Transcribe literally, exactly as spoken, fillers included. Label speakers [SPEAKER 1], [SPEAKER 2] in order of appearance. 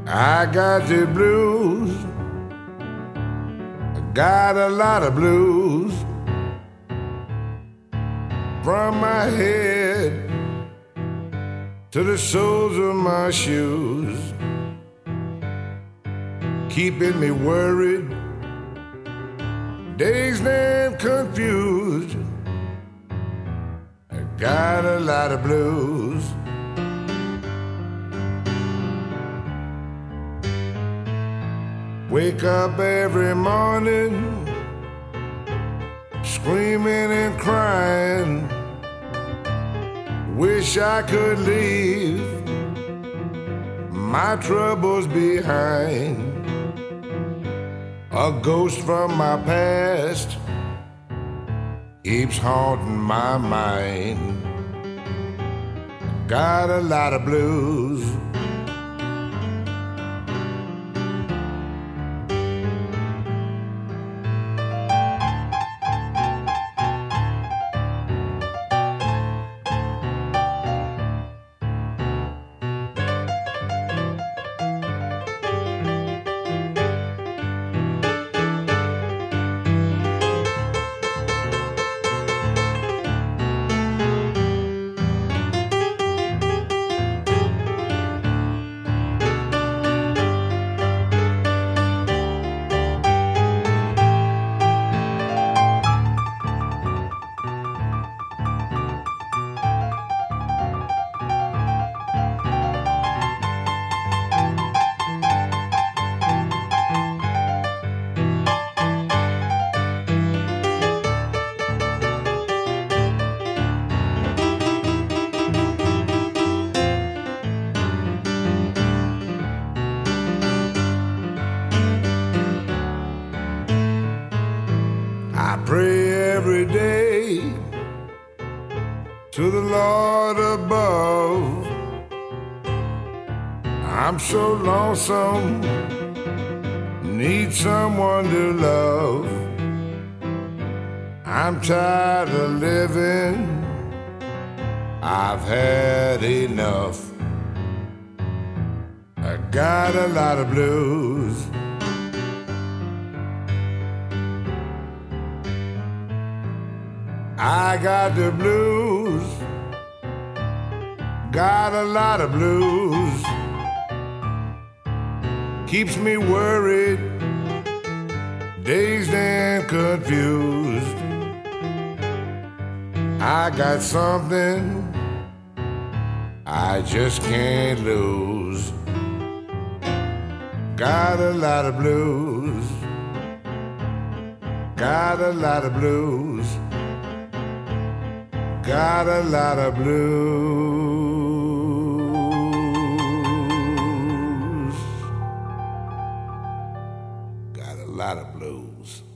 [SPEAKER 1] I got the blues. I got a lot of blues. From my head to the soles of my shoes, keeping me worried, dazed and confused. I got a lot of blues. Wake up every morning, screaming and crying. Wish I could leave my troubles behind. A ghost from my past keeps haunting my mind. Got a lot of blues. I pray every day to the Lord above. I'm so lonesome, need someone to love. I'm tired of living, I've had enough. I got a lot of blues. I got the blues, got a lot of blues. Keeps me worried, dazed and confused. I got something I just can't lose. Got a lot of blues, got a lot of blues. Got a lot of blues. Got a lot of blues.